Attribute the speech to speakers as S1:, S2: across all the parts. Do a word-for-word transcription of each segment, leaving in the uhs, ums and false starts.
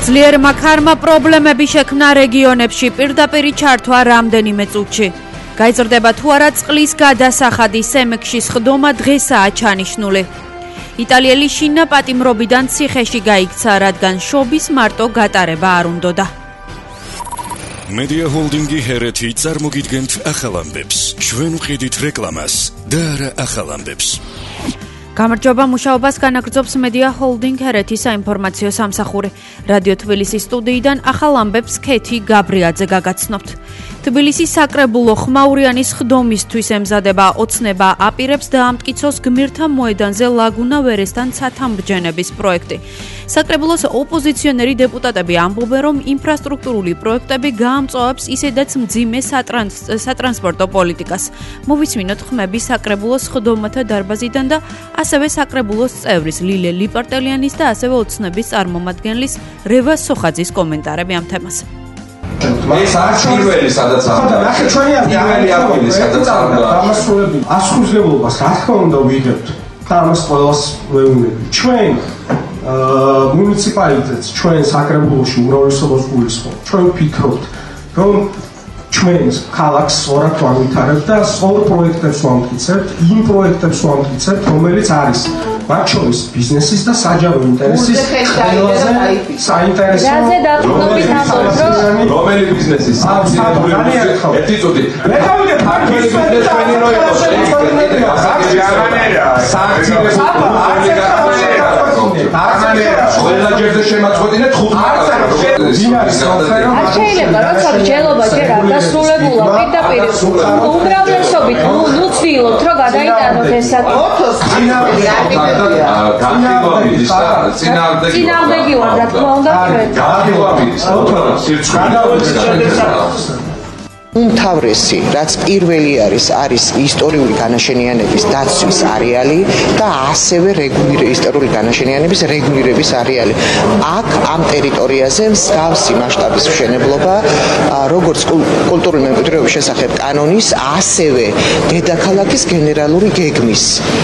S1: ძლიერმა ქარმა პრობლემები შექმნა რეგიონებში, პირდაპირი ჩართვა რამდენიმე წუთში. გაიზრდება თუ არა წყლის გადასახადი, სემექსის ხდომა დღესაა ჩანიშნული. იტალიელი შინა პატიმრობიდან ციხეში გაიქცა, რადგან შობის მარტო გატარება არ უნდოდა.
S2: Media Holdingi ჰერეთი წარმოგიდგენთ ახალ ამბებს. ჩვენ ვყიდით რეკლამას და არა ახალ ამბებს.
S1: გამარჯობა, მუშაობას განაგრძობს Media Holding ჰერეთის საინფორმაციო სამსახური. რადიო თბილისის სტუდიიდან ახალ ამბებს ქეთი გაბრიაძე გაგაცნობთ. თბილისის საკრებულო ხმაურიანის ხდომისთვის ემზადება ოცნება აპირებს და ამტკიცოს გმირთა მოედანზე ლაგუნა ვერესთან ცათამბჯენების პროექტი. საკრებულოს ოპოზიციონერი დეპუტატები ამბობენ, რომ ინფრასტრუქტურული პროექტები გაამწვავებს ისედაც მძიმე სატრანსპორტო პოლიტიკას. მოვისმინოთ ხმები საკრებულოს ხდომათა დარბაზიდან და ასევე საკრებულოს წევრის ლილე ლიპარტელიანის და ასევე ოცნების წარმომადგენლის რევა სოხაძის კომენტარები ამ თემას.
S3: ეს არის პირველი სადაც ახლა ნახე ჩვენი პირველი აპრილი სადაც ახლა გამოსულები ასხუზლებობას რა თქმა უნდა ვიღებთ და ამას ყველას ვეუბნები ჩვენ მუნიციპალიტეტს ჩვენ საკრებულოში უმრავლესობას გულისხმობთ ჩვენ ვფიქრობთ რომ ჩვენ ქალაქს სწორად ვამვითარებთ და სწორ პროექტებს ვამტკიცებთ იმ პროექტებს ვამტკიცებთ რომელიც არის მათ შორის ბიზნესის და საჯარო ინტერესის ყველაზე საინტერესო რომელი ბიზნესის ერთი წუთი მე გავიდე ფარკის ჩვენი რო იყოს ყველა ჯერზე შემაწყვეტინეთ ხუთ
S4: შეიძლება როცა გჯელობა ჯერ არ დასრულებულა პირდაპირ უმრავლესობით ნუ ცდილობთ რომ გადაიტანოთ ეს წინააღმდეგი ვარ რა თქმა უნდა
S5: უმთავრესი, რაც პირველი არის, არის ისტორიული განაშენიანების დაცვის არეალი და ასევე ისტორიული განაშენიანების რეგულირების არეალი. აქ ამ ტერიტორიაზე მსგავსი მასშტაბის მშენებლობა, როგორც კულტურული მემკვიდრეობის შესახებ კანონის, ასევე დედაქალაქის გენერალური გეგმის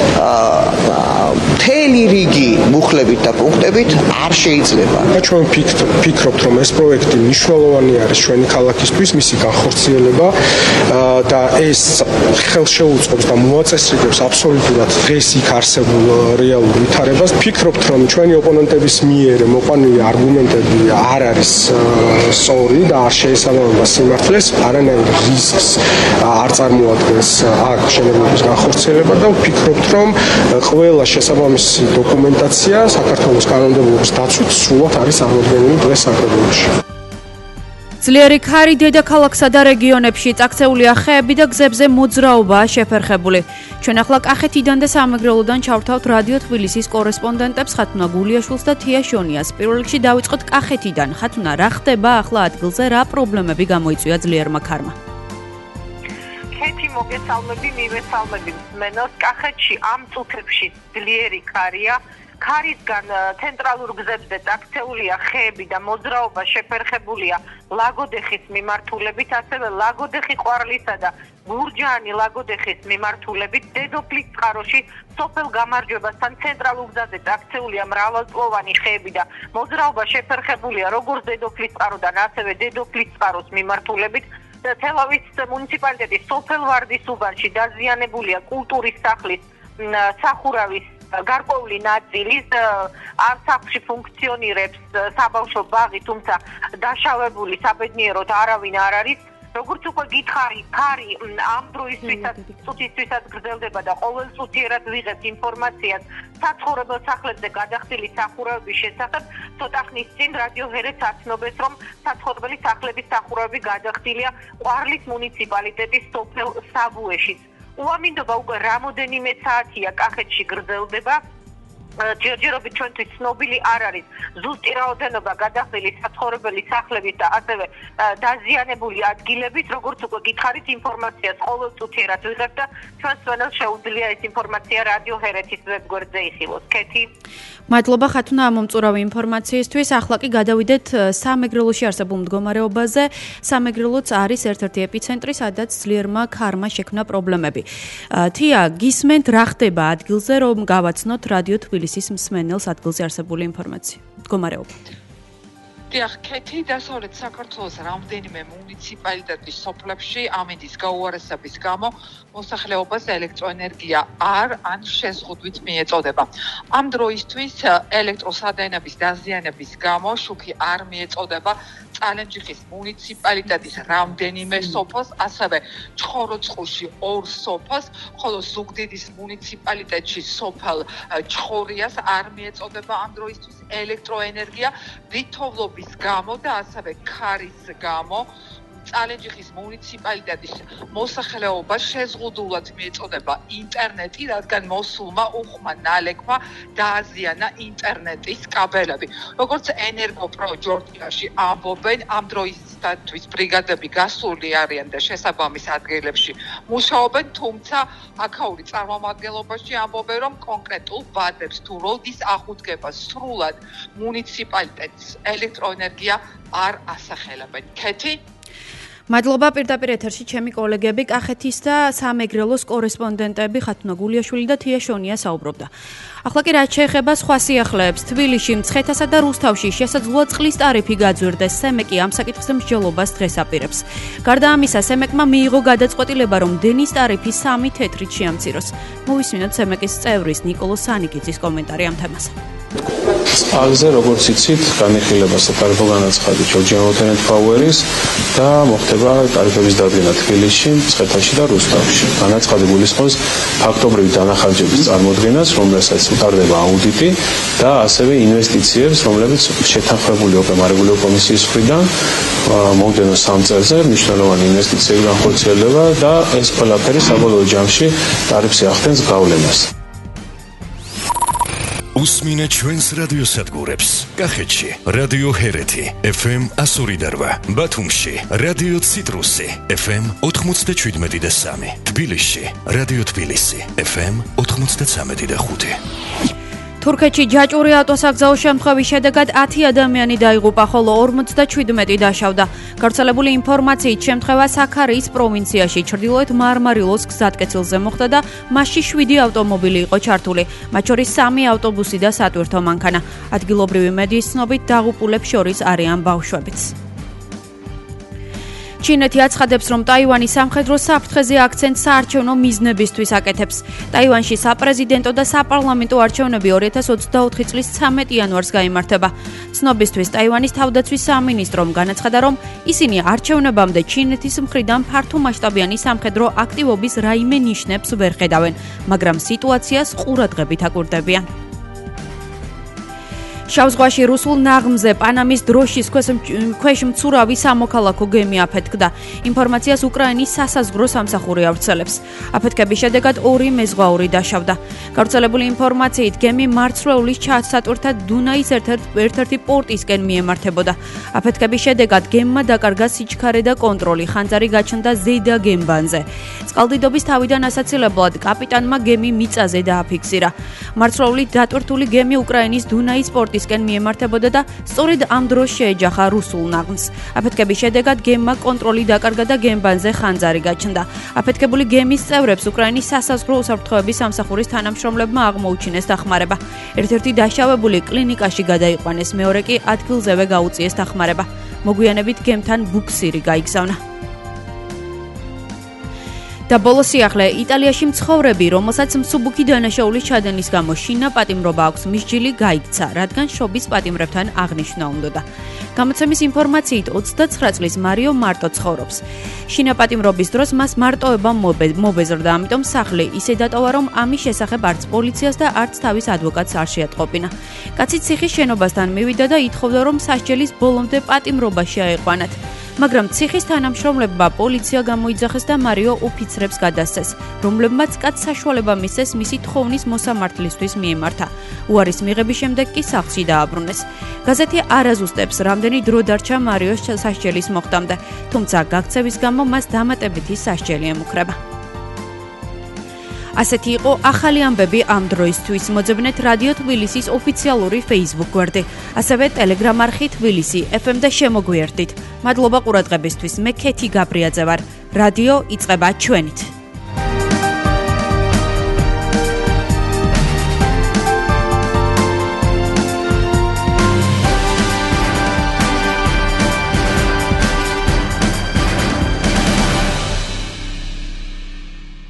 S5: მთელი რიგი მუხლებით და პუნქტებით არ შეიძლება.
S6: ჩვენ ვფიქრობთ, რომ ეს პროექტი მნიშვნელოვანი არის ჩვენი ქალაქისთვის, მისი განხორციელება და ეს ხელშეუწყობს და მოაწესრიგებს აბსოლუტურად დღეს იქ არსებულ რეალურ ვითარებას. ვფიქრობთ, რომ ჩვენი ოპონენტების მიერ მოყვანილი არგუმენტები არ არის სწორი და არ შეესაბამება სიმართლეს, არანაირ რისკს არ წარმოადგენს აქ მშენებლობის განხორციელება და ვფიქრობთ, რომ ყველა შესაბამისი დოკუმენტაცია საქართველოს კანონმდებლობის დაცვით სრულად არის წარმოდგენილი დღეს საკრებულოში.
S1: ძლიერი ქარი დედაქალაქსა და რეგიონებში წაქცეულია ხეები და გზებზე მოძრაობაა შეფერხებული. ჩვენ ახლა კახეთიდან და სამეგრელოდან ჩავრთავთ რადიო თბილისის კორესპონდენტებს ხათუნა გულიაშვილს და თია შონიას. პირველ რიგში დავიწყოთ კახეთიდან. ხათუნა, რა ხდება ახლა ადგილზე, რა პრობლემები გამოიწვია ძლიერმა ქარმა?
S7: ქეთი მოგესალმები, მივესალმები მსმენელს. კახეთში ამ წუთებში ძლიერი ქარია. ქარისგან ცენტრალურ გზებზე წაქცეულია ხეები და მოძრაობა შეფერხებულია ლაგოდეხის მიმართულებით, ასევე ლაგოდეხი-ყვარლისა და გურჯაანი-ლაგოდეხის მიმართულებით. დედოფლის წყაროში სოფელ გამარჯვებასთან ცენტრალურ გზაზე წაქცეულია მრავალწლოვანი ხეები და მოძრაობა შეფერხებულია როგორც დედოფლის წყაროდან, ასევე დედოფლის წყაროს მიმართულებით. თელავის მუნიციპალიტეტის სოფელ ვარდის უბანში დაზიანებულია კულტურის სახლის სახურავის გარკვეული ნაწილის. ამ სახლში ფუნქციონირებს საბავშვო ბაღი, თუმცა დაშავებული საბედნიეროდ არავინ არ არის. როგორც უკვე გითხარი, ქარი ამ დროისთვისაც წუთისთვისაც გრძელდება და ყოველწუთიერად ვიღებთ ინფორმაციას საცხოვრებელ სახლებზე გადახდილი სახურავების შესახებ. ცოტა ხნის წინ რადიო ჰერეთს აცნობეს, რომ საცხოვრებელი სახლების სახურავები გადახდილია ყვარლის მუნიციპალიტეტის სოფელ საბუეშიც. უამინდობა უკვე რამოდენიმე საათია კახეთში გრძელდება. ჯერჯერობით ჩვენთვის ცნობილი არ არის ზუსტი რაოდენობა გადახდილი საცხოვრებელი სახლების და ასევე დაზიანებული ადგილების. როგორც უკვე გითხარით, ინფორმაციას ყოველწუთიერად ვიღებთ და ჩვენს მსმენელს შეუძლია ეს ინფორმაცია რადიო ჰერეთის ვებგვერდზე იხილოს. ქეთი.
S1: მადლობა ხათუნა ამ მომწურავი ინფორმაციისთვის. ახლა კი გადავიდეთ სამეგრელოში არსებულ მდგომარეობაზე. სამეგრელოც არის ერთ-ერთი ეპიცენტრი, სადაც ძლიერმა ქარმა შექმნა პრობლემები. თია, გისმენთ რა ხდება ადგილზე, რომ გავაცნოთ რადიო თბილისის მსმენელს ადგილზე არსებული ინფორმაცია. მდგომარეობა.
S8: დიახ, ქეთი დასავლეთ საქართველოს რამდენიმე მუნიციპალიტეტის სოფლებში ამინდის გაუარესების გამო მოსახლეობას ელექტროენერგია არ ან შეზღუდვით მიეწოდება. ამ დროისთვის ელექტროსადენების დაზიანების გამო შუქი არ მიეწოდება წალენჯიხის მუნიციპალიტეტის რამდენიმე სოფელს, ასევე ჩხოროწყუში ორ სოფელს, ხოლო ზუგდიდის მუნიციპალიტეტში სოფელ ჩხორიას არ მიეწოდება ამ დროისთვის ელექტროენერგია ვითოვლობის გამო და ასევე ქარის გამო. წალენჯიხის მუნიციპალიტეტის მოსახლეობას შეზღუდულად მიეწოდება ინტერნეტი, რადგან მოსულმა უხმა ნალექმა დააზიანა ინტერნეტის კაბელები. Როგორც ენერგოპრო ჯორჯიაში ამბობენ, ამ დროისთვის ბრიგადები გასული არიან და შესაბამის ადგილებში მუშაობენ, თუმცა აქაური წარმომადგენლობაში ამბობენ, რომ კონკრეტულ ვადებს თუ როდის ახუდგება სრულად მუნიციპალიტეტის ელექტროენერგია არ ასახელებენ. ქეთი
S1: მადლობა პირდაპირ ეთერში ჩემი კოლეგები კახეთის და სამეგრელოს კორესპონდენტები ხათუნა გულიაშვილი და თია შონია საუბრობდა. ახლა კი რაც შეეხება სხვა სიახლეებს, თბილისში, მცხეთასა და რუსთავში შესაძლოა წყლის ტარიფი გაძვირდეს. სემეკი ამ საკითხზე მსჯელობას დღეს აპირებს. გარდა ამისა, სემეკმა მიიღო გადაწყვეტილება, რომ დენის ტარიფი სამი თეთრით შეამციროს. მოვისმინოთ სემეკის წევრის ნიკოლო სანიკიძის კომენტარი ამ თემაზე.
S9: წყალზე, როგორც იცით, განიხილება სატარიფო განაცხადი Georgian Tenant Power-ის და მოხდება ტარიფების დადგენა თბილისში, მცხეთაში და რუსთავში. განაცხადი გულისხმობს ფაქტობრივი დანახარჯების წარმოდგენას, რომელსაც უტარდება აუდიტი და ასევე ინვესტიციებს, რომლებიც შეთანხმებული ოპერატიული კომისიის მხრიდან მომდევნო სამ წელზე მნიშვნელოვანი ინვესტიციები განხორციელდება და ეს ყველაფერი საბოლოო ჯამში ტარიფს ახდენს გავლენას.
S2: უსმინე ჩვენს რადიოსადგურებს. კახეთში რადიო ჰერეთი ეფ ემ ასორი და რვა, ბათუმში რადიო ციტრუსი ეფ ემ ოთხმოცდაშვიდმეტი და სამი, თბილისში რადიო თბილისი ეფ ემ ოთხმოცდაცამეტი და ხუთი.
S1: თურქეთში ჯაჭვური ავტოსაგზაო შემთხვევის შედეგად ათი ადამიანი დაიღუპა, ხოლო ორმოცდაშვიდმეტი დაშავდა. გავრცელებული ინფორმაციით შემთხვევა საქარიის პროვინციაში ჩრდილოეთ მარმარილოს გზატკეცილზე მოხდა და მასში შვიდი ავტომობილი იყო ჩართული, მათ შორის სამი ავტობუსი და სატვირთო მანქანა. ადგილობრივი მედიის ცნობით დაღუპულებს შორის არიან ბავშვებიც. ჩინეთი აცხადებს, რომ ტაივანი სამხედრო საფრთხეზე აქცენტს საარჩევნო მიზნებისთვის აკეთებს. ტაივანში საპრეზიდენტო და საპარლამენტო არჩევნები ორი ათას ოცდაოთხი წლის ცამეტი იანვარს გაიმართება. ცნობისთვის ტაივანის თავდაცვის სამინისტრომ განაცხადა, რომ ისინი არჩევნებამდე ჩინეთის მხრიდან ფართომასშტაბიანი სამხედრო აქტივობის რაიმე ნიშნებს ვერ ხედავენ, მაგრამ სიტუაციას ყურადღებით აკვირდებიან. შავ ზღვაში რუსულ ნაღმზე პანამის დროშის ქვეშ მცურავი სამოქალაქო გემი აფეთქდა. ინფორმაციას უკრაინის სასაზღვრო სამსახური ავრცელებს. აფეთქების შედეგად ორი მეზღვაური დაშავდა. გავრცელებული ინფორმაციით გემი მარცვლეულის ჩასატვირთად დუნაის ერთ-ერთი პორტისკენ მიემართებოდა. აფეთქების შედეგად გემმა დაკარგა სიჩქარე და კონტროლი, ხანძარი გაჩნდა ზედა გემბანზე. წყალდიდობის თავიდან ასაცილებლად კაპიტანმა გემი მიწაზე დააფიქსირა. მარცვლეულით დატვირთული გემი უკრაინის დუნაის პორტის კენ მიემართებოდა და სწორედ ამ დროს შეეჯახა რუსულ ნაღმს. აფეთქების შედეგად გემმა კონტროლი დაკარგა და გემბანზე ხანძარი გაჩნდა. აფეთქებული გემის წევრებს უკრაინის სასაზღვრო უსაფრთხოების სამსახურის თანამშრომლებმა აღმოუჩინეს დახმარება. ერთ-ერთი დაშავებული კლინიკაში გადაიყვანეს, მეორე კი ადგილზევე გაუწიეს დახმარება. მოგვიანებით გემთან ბუქსირი გაიგზავნა. და ბოლო სიახლე, იტალიაში მცხოვრები, რომელსაც მსუბუქი დანაშაულის ჩადენის გამო შინა პატიმრობა აქვს, მისჯილი გაიქცა, რადგან შობის პატიმრებთან აღნიშვნა უნდოდა. გამოცემის ინფორმაციით ოცდაცხრა წლის მარიო მარტო ცხოვრობს. შინა პატიმრობის დროს მას მარტოება მობეზრდა, ამიტომ სახლი ისე დატოვა, რომ ამის შესახებ არც პოლიციას და არც თავის ადვოკატს არ შეატყობინა. კაცი ციხის შენობასთან მივიდა და ითხოვდა, რომ სასჯელის ბოლომდე პატიმრობა შეაეყვანათ. მაგრამ ციხის თანამშრომლებმა პოლიცია გამოიძახეს და მარიო ოფიცრებს გადასცეს, რომლებმაც კაცს საშუალება მისცეს მისი თხოვნის მოსამართლისთვის მიემართა. უარის მიღების შემდეგ კი სახლში დააბრუნეს. გაზეთი არ აზუსტებს, რამდენი დრო დარჩა მარიოს სასჯელის მოხდამდე, თუმცა გაქცევის გამო მას დამატებითი სასჯელი ემუქრება. ასეთი იყო ახალი ამბები ამ დროისთვის. მოძებნეთ რადიო თბილისის ოფიციალური Facebook გვერდი, ასევე Telegram არხი თბილისი ეფ ემ და შემოგვიერთდით. მადლობა ყურადღებისთვის. მე ქეთი გაბრიაძე ვარ. რადიო იწყება ჩვენით.